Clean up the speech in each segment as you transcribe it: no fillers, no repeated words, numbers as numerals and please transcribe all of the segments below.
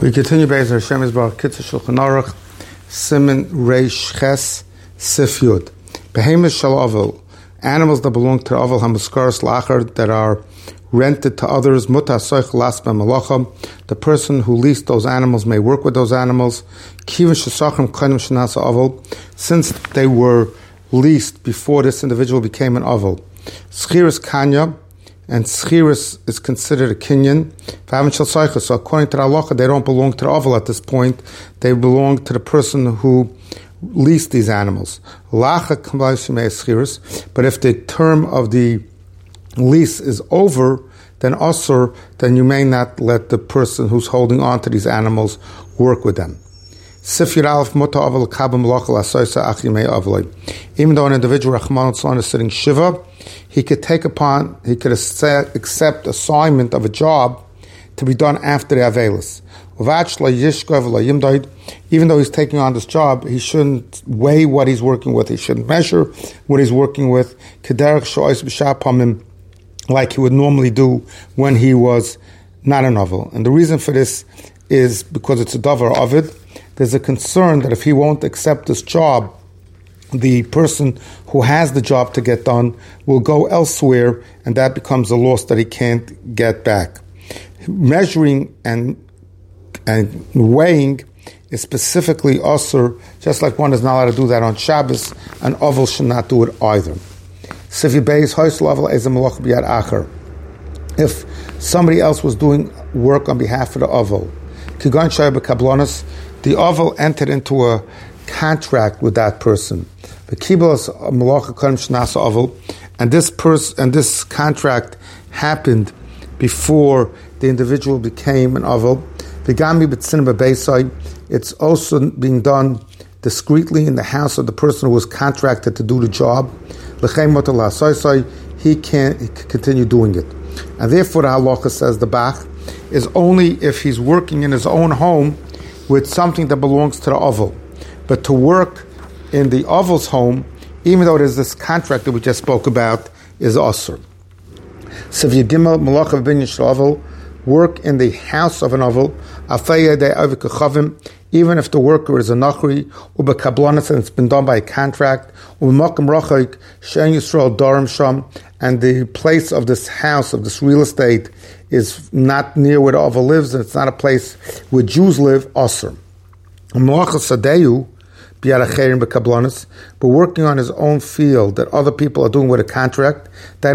We continue based on Hashem Yisbarach Kitzur Shulchan Aruch Siman Reish Ches Sif Yud. Behemoth shel Ovel, animals that belong to the Ovel Hamuskaros Lacher that are rented to others. Mutar Soich Las B'Malacham. The person who leased those animals may work with those animals. Kivin Shesachim Kodim Shenasa Ovel, since they were leased before this individual became an Ovel. Schiris Kanya. And Schiris is considered a Kinyan. So according to the halacha, they don't belong to the Ovel at this point. They belong to the person who leased these animals. But if the term of the lease is over, then you may not let the person who's holding on to these animals work with them. Even though an individual Rahman is sitting Shiva, he could accept assignment of a job to be done after the Avelis. Even though he's taking on this job, he shouldn't weigh what he's working with. He shouldn't measure what he's working with, like he would normally do when he was not a novel. And the reason for this is because it's a davar ovid. There's a concern that if he won't accept this job, the person who has the job to get done will go elsewhere, and that becomes a loss that he can't get back. Measuring and weighing is specifically usur, just like one is not allowed to do that on Shabbos, an ovel should not do it either. If somebody else was doing work on behalf of the ovel, the ovel entered into a contract with that person. And this contract happened before the individual became an ovel. It's also being done discreetly in the house of the person who was contracted to do the job. He can't continue doing it. And therefore the halacha says the Bach is only if he's working in his own home with something that belongs to the ovel. But to work in the ovel's home, even though there's this contract that we just spoke about, is asur. So if you gimel malach of binyan shel ovel, work in the house of an ovel, even if the worker is a nachri, ubekablanas, and it's been done by a contract, ubemakam rachik she'en Yisrael darim sham, and the place of this house, of this real estate, is not near where the ovel lives, and it's not a place where Jews live, asur. But working on his own field that other people are doing with a contract,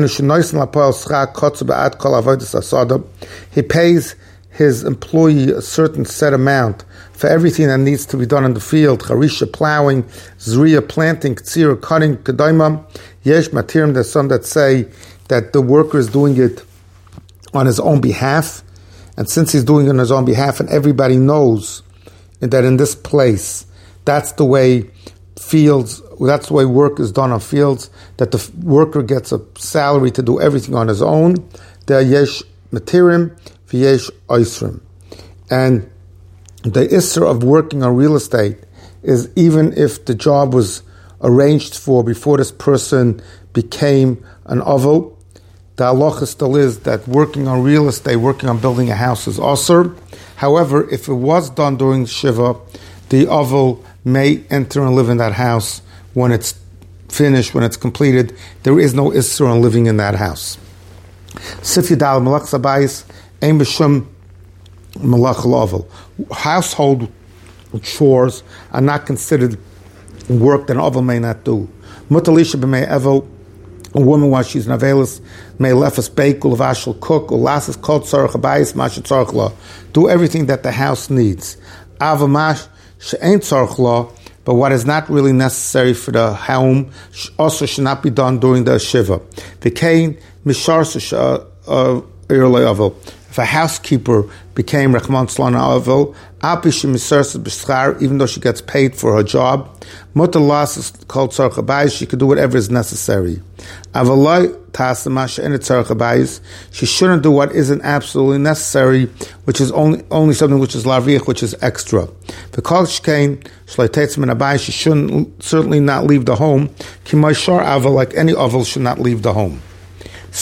he pays his employee a certain set amount for everything that needs to be done in the field, charisha, plowing, zriya, planting, ktsira, cutting, kedaima. Yesh matirim, there's some that say that the worker is doing it on his own behalf, and since he's doing it on his own behalf, and everybody knows that in this place, that's the way work is done on fields, that the worker gets a salary to do everything on his own. There yesh matirim, v'yesh oisrim. And the isser of working on real estate is even if the job was arranged for before this person became an ovel, the halacha still is that working on real estate, working on building a house is asur. However, if it was done during Shiva, the ovel may enter and live in that house when it's finished, when it's completed. There is no isser on living in that house. Sif Yudal Malach Sabayis Ein B'Shum Malach Ovel. Household chores are not considered work that an ovel may not do. Mutalisha b'mei evel, a woman while she's an avelis may lefas bake, ulvashal cook, ulasas kol tzarech habayis masha tzarech la. Do everything that the house needs. Avamash she'ain tzarech la, but what is not really necessary for the home also should not be done during the shiva. V'kein mishar irlei avel. If a housekeeper became Rachman Tzlana Avel, even though she gets paid for her job, is called she could do whatever is necessary. She shouldn't do what isn't absolutely necessary, which is only something which is lavich, which is extra. She shouldn't certainly not leave the home. Like any Avel should not leave the home.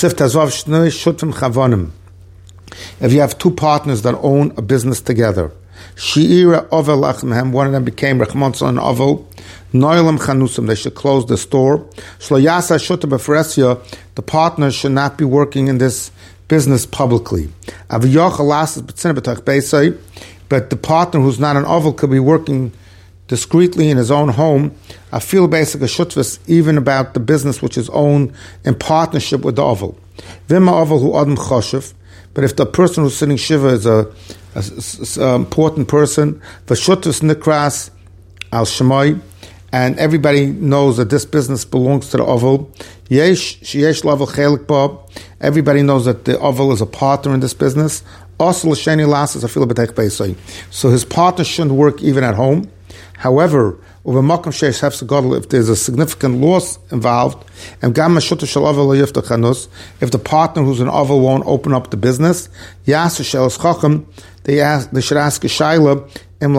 If you have two partners that own a business together, She'ira ovel lachmehem, one of them became Rechmonson and ovel. Noilam chanusam, they should close the store. Shlo yasa shuta b'fresya, the partner should not be working in this business publicly. Aviyoch alas b'tzina b'tach beisai, but the partner who's not an ovel could be working discreetly in his own home. I feel basic a shutvis even about the business which is owned in partnership with the ovel. Vima ovel hu adam choshev, but if the person who's sitting shiva is a important person, v'shutvis nikras al shemai, and everybody knows that this business belongs to the ovel. Yesh level chelik ba, everybody knows that the ovel is a partner in this business. Also l'sheni lasses a fila b'teich beisai, so his partner shouldn't work even at home. However, if there's a significant loss involved, if the partner who's an ovel won't open up the business, they should ask a shaila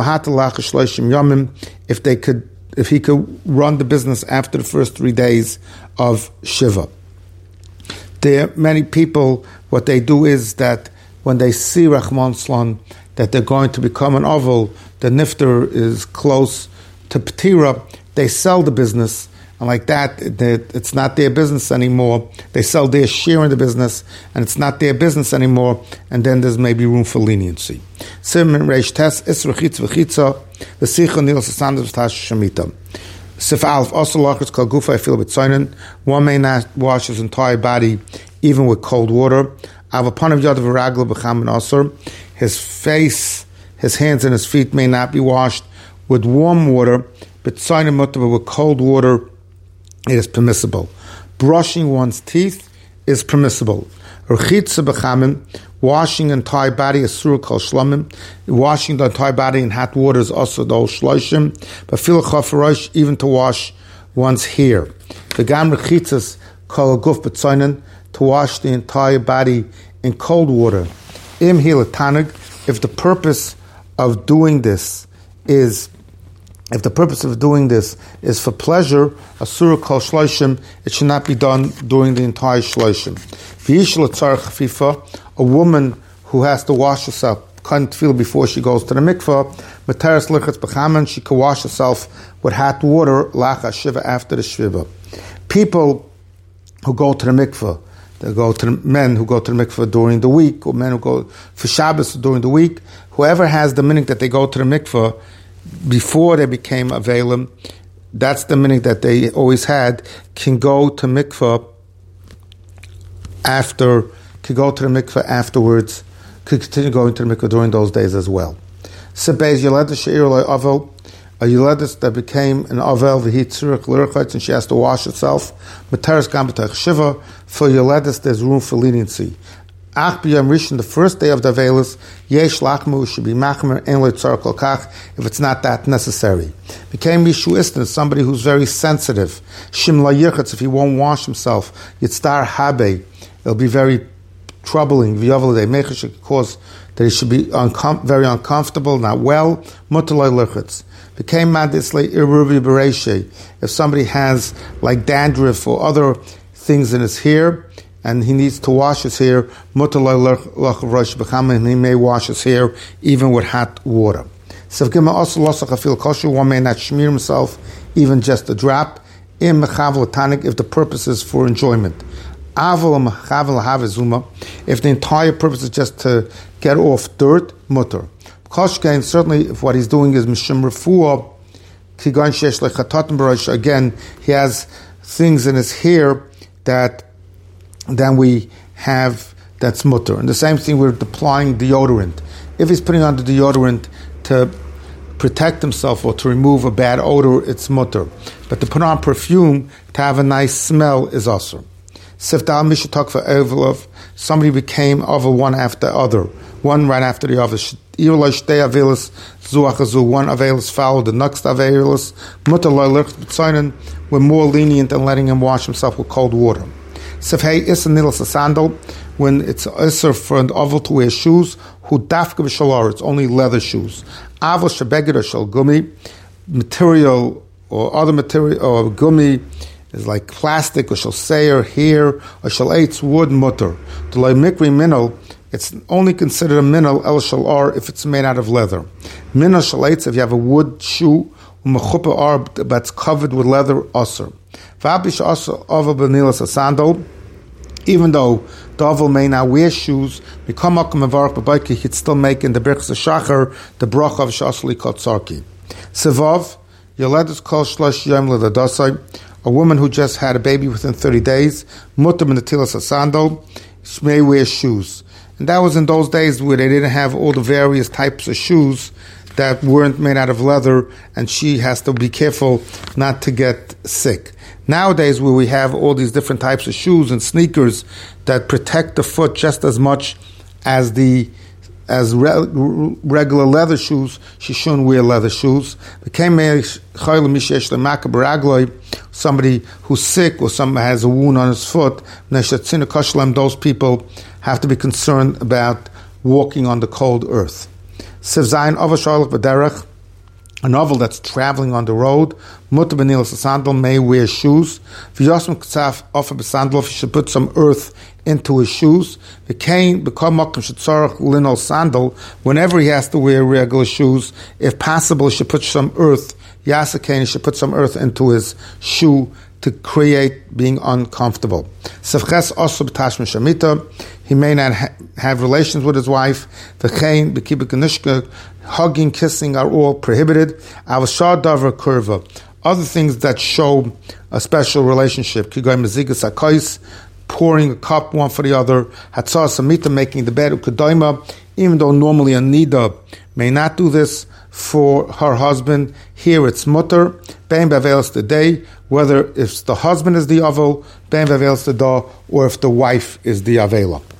if he could run the business after the first 3 days of Shiva. There are many people, what they do is that when they see Rahman Slan, that they're going to become an ovel, the nifter is close to Petira, they sell the business, and like that, it's not their business anymore. They sell their share in the business, and it's not their business anymore, and then there's maybe room for leniency. Simon Reish Tes, Israchitz V'chitza, V'sicha Nil Sasandar V'tash Shemitah. Sif Alf, also lachers kal gufa, I feel b'tzoinen. One may not wash his entire body, even with cold water. Av upon of yad v'ragla b'cham and asur. His face, his hands and his feet may not be washed with warm water, but with cold water, it is permissible. Brushing one's teeth is permissible. Washing the entire body is surah kol shlamim. Washing the entire body in hot water is also those shloshim. But fil chafarosh, even to wash one's hair. The gam rechitzas kol guf b'tzoinen, to wash the entire body in cold water. Im hilatanag, if the purpose of doing this is for pleasure, a surah kol shloshim, it should not be done during the entire shloshim. A woman who has to wash herself, can't feel before she goes to the mikveh, she can wash herself with hot water, lacha shiva, after the shiva. People who go to the mikveh, men who go to the mikveh during the week, or men who go for Shabbos during the week, whoever has the minute that they go to the mikveh before they became Avelim, that's the minute that they always had, can go to mikveh afterwards, could continue going to the mikveh during those days as well. Sebez Yoledes She'ir Avel, a Yoledes that became an Avel v'hit tzurich l'irchitz, and she has to wash herself. Materis gam b'tach shiva, for Yoledes there's room for leniency. Ach b'yam rishon, the first day of the Avelis, yesh lachmu, should be machmer en lo tzar kol kach, if it's not that necessary. Became mishuistin, somebody who's very sensitive. Shim la yirchatz, if he won't wash himself, yitztar habe, it'll be very troubling. V'yavel mechash, could cause that he should be very uncomfortable, not well. Mutalai lirchatz. Became madisle iruvi bereshe, if somebody has like dandruff or other things in his hair, and he needs to wash his hair, he may wash his hair even with hot water. One may not smear himself even just a drop, if the purpose is for enjoyment. If the entire purpose is just to get off dirt, mutter. Certainly if what he's doing is mishum refuah, again, he has things in his hair that then we have that's mutter. And the same thing with applying deodorant. If he's putting on the deodorant to protect himself or to remove a bad odor, it's mutter. But to put on perfume to have a nice smell is also. Sifdal mishatok for Evelov, somebody became over one after the other, one right after the other. One Avelis followed the next Avelis. Mutter loy, we're more lenient in letting him wash himself with cold water. Sifhei Issa Nilas a sandal, when it's Issa for an oval to wear shoes, who dafka b'shalar, it's only leather shoes. Aval shebeged or shal gummi, material or other material, or gummi is like plastic, or shal seir, hair, or shal eitz wood mutter. To lay mikri minol, It's only considered a minal el shalar if it's made out of leather. Minal shalaitz, if you have a wood shoe, umechupa ar that's covered with leather, aser. V'abish aser ava b'nilas a sandal. Even though the oval may not wear shoes, become akum mevarach b'bayki, he'd still make in the birchas shachar the bracha of shasli kotzarki. Sevav, yoledus kol shlosh yom ledadasai, a woman who just had a baby within 30 days, mutam in the tilas a sandal, she may wear shoes. And that was in those days where they didn't have all the various types of shoes that weren't made out of leather, and she has to be careful not to get sick. Nowadays, where we have all these different types of shoes and sneakers that protect the foot just as much as regular leather shoes, she shouldn't wear leather shoes. Somebody who's sick or somebody has a wound on his foot, those people have to be concerned about walking on the cold earth. A novel that's traveling on the road, mutter b'nilas sandal, may wear shoes. V'yosem k'tzaf ofa b'sandal, if he should put some earth into his shoes. V'kein b'kol mokum shetzorach linol sandal, whenever he has to wear regular shoes, if possible, he should put some earth. Yasakein, he should put some earth into his shoe to create being uncomfortable. Sefches also b'tashmi shamita, he may not have relations with his wife. V'chein b'kibuk nishka, hugging, kissing are all prohibited. Avashar davar kurva, other things that show a special relationship. Kigoy mezigas akais, pouring a cup one for the other. Hatzah samita, making the bed. Ukedoima, even though normally a nida may not do this for her husband, here it's mutter. Bein bavelis the day, whether if the husband is the avel, bein bavelis the da, or if the wife is the avela.